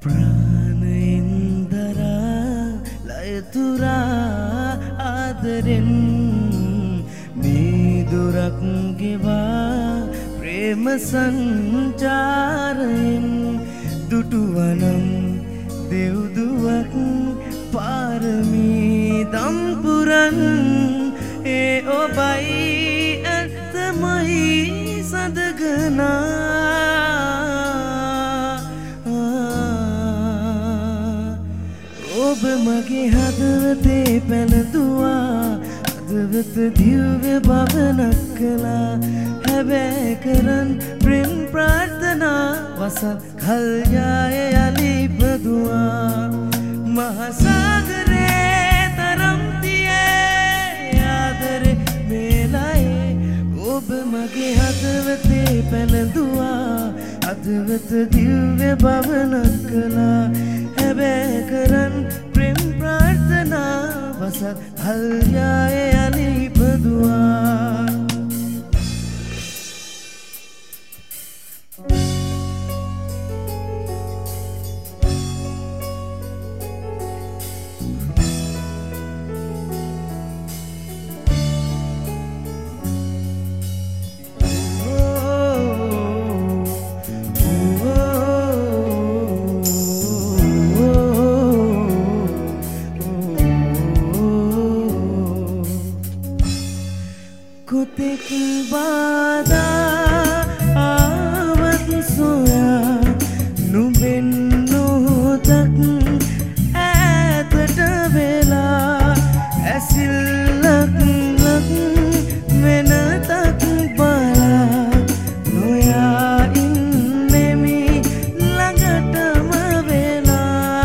प्राणेंदरा लयतुरा आदरें मेदुरक्केवा Prem संचारें दुटुवनं देवदुवक पारमी दंपुरन A O by अतमई सदगना ඔබ මගේ හදවතේ පැනදුවා හදවත දිව්‍ය භවනක් කළා හැබැයි කරන් ප්‍රේම ප්‍රාර්ථනා වසත් කල්යාය යලි ඉපදුවා මහා සාගරේ තරම් තියේ ආදරේ මේලයි ඔබ මගේ හදවතේ පැනදුවා හදවත දිව්‍ය භවනක් කළා හැබැයි කරන් ප්‍රේම ප්‍රාර්ථනා වසත් කල්යාය යලි ඉපදුවා कुतिक बादा आवत सोया नुबेन नोतक ऐतट वेला ऐसिलक लक वेन तक बाला नोया इन्नेमी लंगटम वेला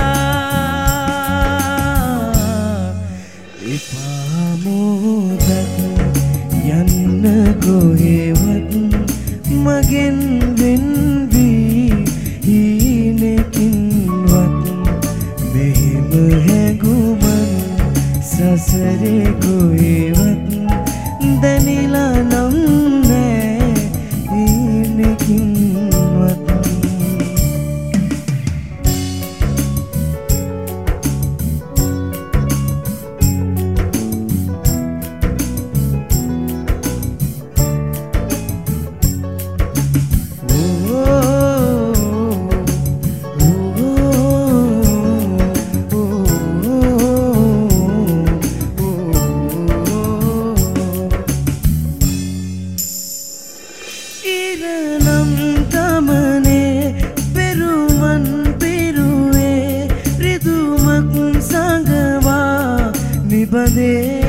इपामोदक යන්න කොහෙවත් මගෙන් වෙන්වී හීනකින්වත් මෙහෙම හැඟුමන් සසරේ කොහෙවත් දැනිලා නම් නෑ හීනකින්වත් ඉරනම් ගමනේ පෙරුමන් පිරුවේ රිදුමක් සංගවා නිබදේ